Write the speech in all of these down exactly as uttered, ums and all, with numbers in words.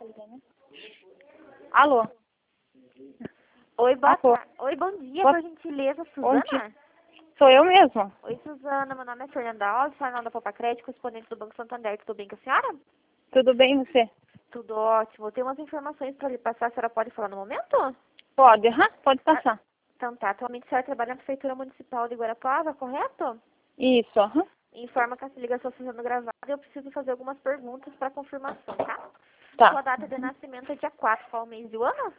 Alô? Oi, boa Alô? tarde. Oi, bom dia, Boa- por gentileza, Bom Suzana? dia. Sou eu mesma. Oi, Suzana, meu nome é Fernanda Alves, Fernanda Popa Crédito, correspondente do Banco Santander. Tudo bem com a senhora? Tudo bem você? Tudo ótimo. Tem umas informações para lhe passar, a senhora pode falar no momento? Pode, aham, pode passar. Então tá, atualmente a senhora trabalha na Prefeitura Municipal de Guarapuava, correto? Isso, aham. Informa que essa ligação está sendo gravada e eu preciso fazer algumas perguntas para confirmação, tá? Tá. Sua data de nascimento é dia quatro, qual mês do ano?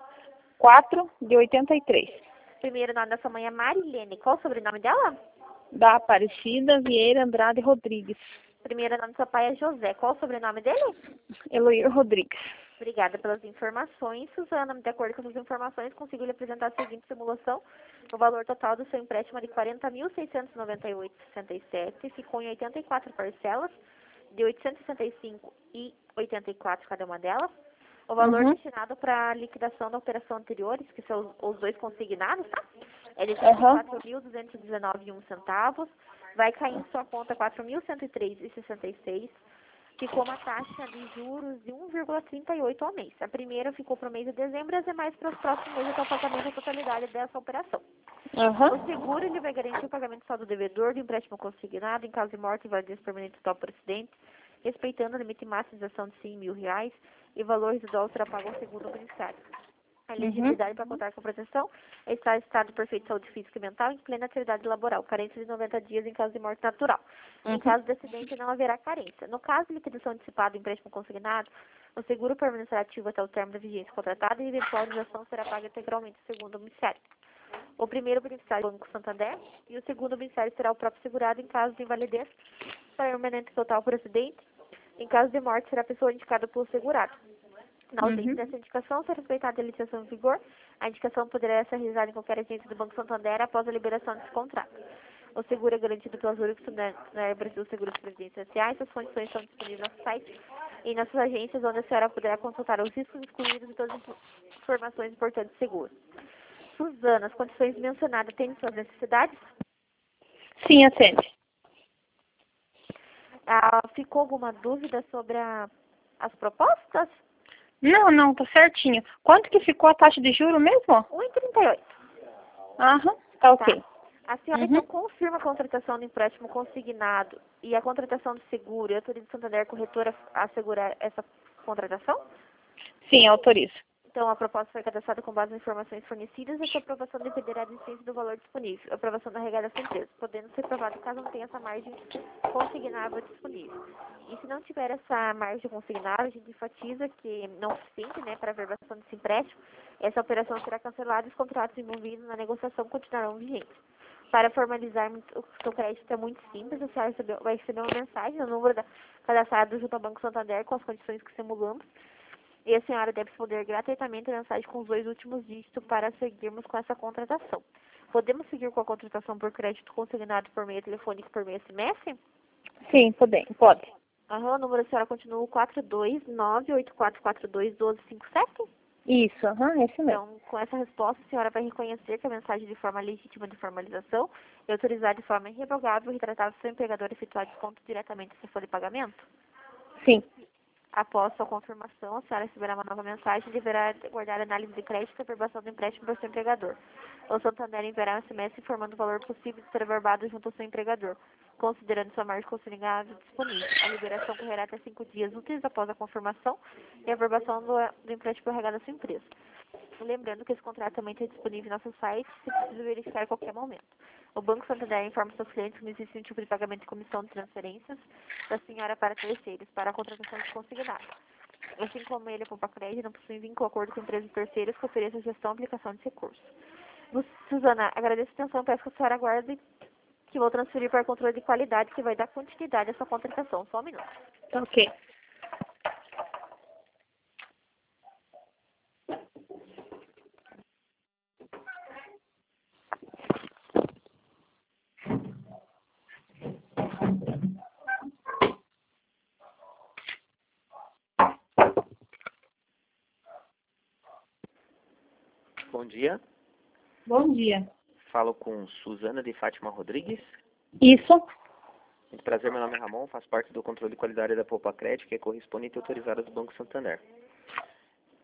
quatro de oitenta e três. Primeiro nome da sua mãe é Marilene, qual o sobrenome dela? Da Aparecida Vieira Andrade Rodrigues. Primeiro nome do seu pai é José, qual o sobrenome dele? Eloir Rodrigues. Obrigada pelas informações, Suzana. De acordo com as informações, consigo lhe apresentar a seguinte simulação. O valor total do seu empréstimo é de quarenta mil seiscentos e noventa e oito vírgula sessenta e sete, ficou em oitenta e quatro parcelas, de oitocentos e sessenta e cinco e oitenta e quatro cada uma delas. O valor Uhum. destinado para a liquidação da operação anteriores, que são os, os dois consignados, tá? É de Aham. trinta e quatro mil duzentos e dezenove vírgula um centavos. Vai cair em sua conta quatro mil cento e três vírgula sessenta e seis. Ficou uma taxa de juros de um vírgula trinta e oito ao mês. A primeira ficou para o mês de dezembro e as demais para os próximos meses até o pagamento da totalidade dessa operação. Aham. O seguro ele vai garantir o pagamento só do devedor do empréstimo consignado em caso de morte e invalidez permanente total por acidente, respeitando o limite máximo de ação de cem mil reais e valor residual será pago ao segundo beneficiário. A elegibilidade para contar com proteção é estar em estado de perfeita saúde física e mental em plena atividade laboral, carência de noventa dias em caso de morte natural. Em Uhum. caso de acidente, não haverá carência. No caso de liquidação antecipada do empréstimo consignado, o seguro permanecerá ativo até o término da vigência contratada e a eventual indenização será paga integralmente ao segundo beneficiário. O primeiro beneficiário é o Banco Santander e o segundo beneficiário será o próprio segurado em caso de invalidez permanente total por acidente. Em caso de morte, será a pessoa indicada pelo segurado. Na ausência Uhum. dessa indicação, se respeitada a licitação em vigor, a indicação poderá ser realizada em qualquer agência do Banco Santander após a liberação desse contrato. O seguro é garantido pela Zurich Santander Brasil Seguros e Previdência S A. Essas condições estão disponíveis no nosso site e nas suas agências, onde a senhora poderá consultar os riscos excluídos e todas as informações importantes do seguro. Suzana, as condições mencionadas têm suas necessidades? Sim, atende. Ah, ficou alguma dúvida sobre a- as propostas? Não, não, tá certinho. Quanto que ficou a taxa de juro mesmo? um vírgula trinta e oito. Aham, tá ok. A senhora, Uhum. então, confirma a contratação do empréstimo consignado e a contratação do seguro e autoriza o Santander Corretora a assegurar essa contratação? Sim, autorizo. Então, a proposta foi cadastrada com base nas informações fornecidas e a sua aprovação dependerá da existência do valor disponível, aprovação da regada da empresa, podendo ser aprovado caso não tenha essa margem consignável disponível. E se não tiver essa margem consignável, a gente enfatiza que não é suficiente, né, para a verbação desse empréstimo, essa operação será cancelada e os contratos envolvidos na negociação continuarão vigentes. Para formalizar o seu crédito é muito simples, a senhora recebeu- vai receber uma mensagem no número da, cadastrado junto ao Banco Santander com as condições que simulamos. E a senhora deve responder gratuitamente a mensagem com os dois últimos dígitos para seguirmos com essa contratação. Podemos seguir com a contratação por crédito consignado por meio telefônico por meio S M S? Sim, pode. pode. Aham, o número da senhora continua o quatro dois nove oito quatro quatro dois um dois cinco sete? Isso, aham, esse mesmo. Então, com essa resposta, a senhora vai reconhecer que a mensagem de forma legítima de formalização e autorizar de forma irrevogável o retratado do seu empregador efetuar desconto diretamente se for de pagamento? Sim. Após sua confirmação, a senhora receberá uma nova mensagem e deverá guardar a análise de crédito e aprovação do empréstimo para o seu empregador. O Santander enviará um S M S informando o valor possível de ser averbado junto ao seu empregador, considerando sua margem consignada disponível. A liberação correrá até cinco dias úteis após a confirmação e a averbação do, do empréstimo prorrogado à sua empresa. Lembrando que esse contrato também está disponível em nosso site, se precisa verificar a qualquer momento. O Banco Santander informa seus clientes que não existe nenhum tipo de pagamento de comissão de transferências da senhora para terceiros, para a contratação de consignado. Assim como ele, a Poupa Crédito, não possui vínculo ou acordo com empresas terceiras que ofereçam a gestão e aplicação de recursos. Lu- Suzana, agradeço a atenção, peço que a senhora aguarde que vou transferir para controle de qualidade, que vai dar continuidade à sua contratação. Só um minuto. Tá ok. Bom dia, Bom dia. falo com Suzana de Fátima Rodrigues. Isso. Muito prazer, meu nome é Ramon, faço parte do controle de qualidade da Poupa Crédito, que é correspondente e autorizada do Banco Santander.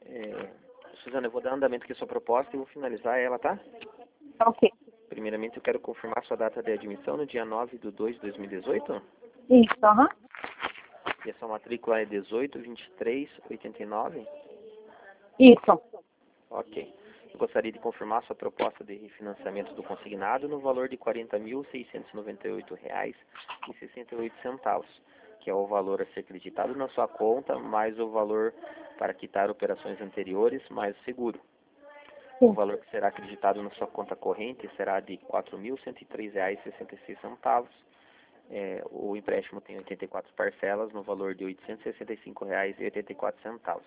É, Suzana, eu vou dar andamento aqui à sua proposta e vou finalizar ela, tá? Ok. Primeiramente, eu quero confirmar sua data de admissão no dia nove de dois de dois mil e dezoito. Isso, aham. E a sua matrícula é dezoito, vinte e três, oitenta e nove? Isso. Ok. Eu gostaria de confirmar sua proposta de refinanciamento do consignado no valor de quarenta mil, seiscentos e noventa e oito reais e sessenta e oito centavos, que é o valor a ser acreditado na sua conta, mais o valor para quitar operações anteriores, mais o seguro. O valor que será acreditado na sua conta corrente será de quatro mil, cento e três reais e sessenta e seis centavos. É, o empréstimo tem oitenta e quatro parcelas no valor de oitocentos e sessenta e cinco reais e oitenta e quatro centavos.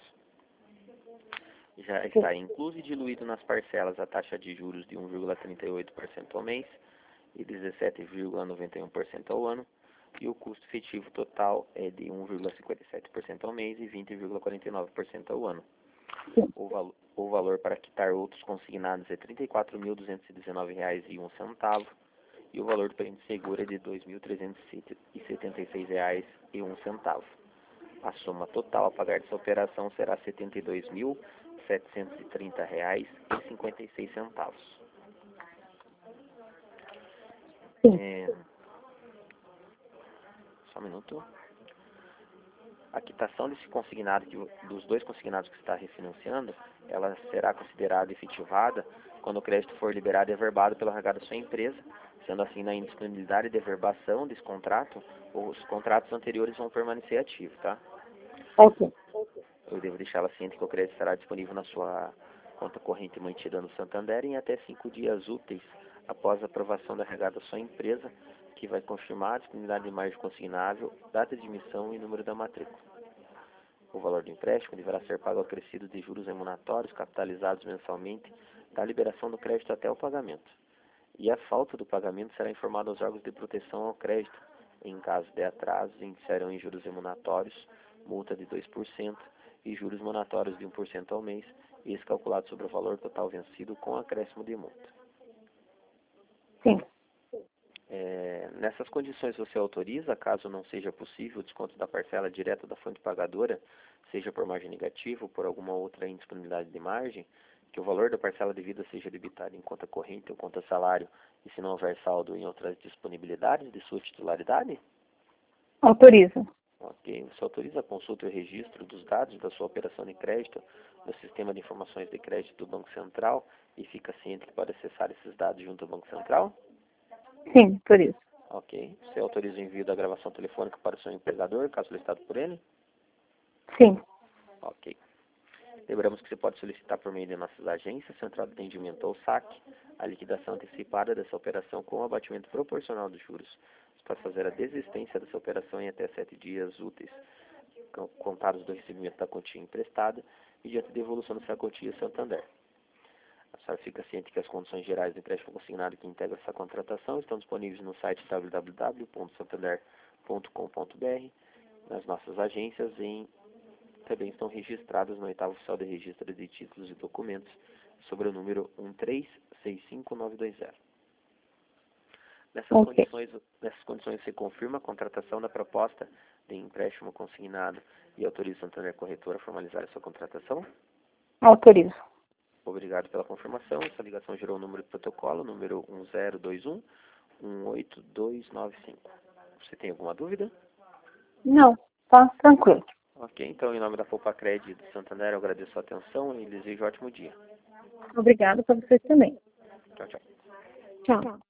Já está incluso e diluído nas parcelas a taxa de juros de um vírgula trinta e oito por cento ao mês e dezessete vírgula noventa e um por cento ao ano, e o custo efetivo total é de um vírgula cinquenta e sete por cento ao mês e vinte vírgula quarenta e nove por cento ao ano. O, valo, o valor para quitar outros consignados é trinta e quatro mil, duzentos e dezenove reais e um centavo, e o valor do prêmio de seguro é de dois mil, trezentos e setenta e seis reais e um centavo. A soma total a pagar dessa operação será setenta e dois mil, setecentos e trinta reais e cinquenta e seis centavos. É... Só um minuto. A quitação desse consignado, que, dos dois consignados que está refinanciando, ela será considerada efetivada quando o crédito for liberado e averbado pelo R H da sua empresa. Sendo assim, na indisponibilidade de averbação desse contrato, os contratos anteriores vão permanecer ativos, tá? Ok. Eu devo deixá-la ciente que o crédito estará disponível na sua conta corrente mantida no Santander em até cinco dias úteis após a aprovação da R H da sua empresa, que vai confirmar a disponibilidade de margem consignável, data de emissão e número da matrícula. O valor do empréstimo deverá ser pago acrescido de juros remuneratórios capitalizados mensalmente da liberação do crédito até o pagamento. E a falta do pagamento será informada aos órgãos de proteção ao crédito. Em caso de atrasos, iniciarão em juros remuneratórios, multa de dois por cento e juros moratórios de um por cento ao mês, e esse calculado sobre o valor total vencido com acréscimo de multa. Sim. É, nessas condições você autoriza, caso não seja possível, o desconto da parcela direta da fonte pagadora, seja por margem negativa ou por alguma outra indisponibilidade de margem, que o valor da parcela devida seja debitado em conta corrente ou conta salário, e se não houver saldo em outras disponibilidades de sua titularidade? Autoriza. Ok. Você autoriza a consulta e o registro dos dados da sua operação de crédito no Sistema de Informações de Crédito do Banco Central e fica ciente que pode acessar esses dados junto ao Banco Central? Sim, autoriza. Ok. Você autoriza o envio da gravação telefônica para o seu empregador, caso solicitado por ele? Sim. Ok. Lembramos que você pode solicitar por meio de nossas agências, Central de Atendimento ou S A C, a liquidação antecipada dessa operação com o abatimento proporcional dos juros. Você pode fazer a desistência dessa operação em até sete dias úteis, contados do recebimento da quantia emprestada, mediante devolução dessa quantia Santander. A senhora fica ciente que as condições gerais do empréstimo consignado que integram essa contratação estão disponíveis no site w w w ponto santander ponto com ponto b r, nas nossas agências e em também estão registradas no oitavo oficial de registro de títulos e documentos sobre o número um três seis cinco nove dois zero. Nessas, Okay. condições, nessas condições você confirma a contratação da proposta de empréstimo consignado e autoriza o Santander Corretora a formalizar a sua contratação? Autorizo. Obrigado pela confirmação. Essa ligação gerou o número de protocolo, número um zero dois um, um oito dois nove cinco. Você tem alguma dúvida? Não, tá tranquilo. Ok, então em nome da Poupa-Cred do Santander eu agradeço a atenção e desejo um ótimo dia. Obrigada para vocês também. Tchau, tchau. Tchau.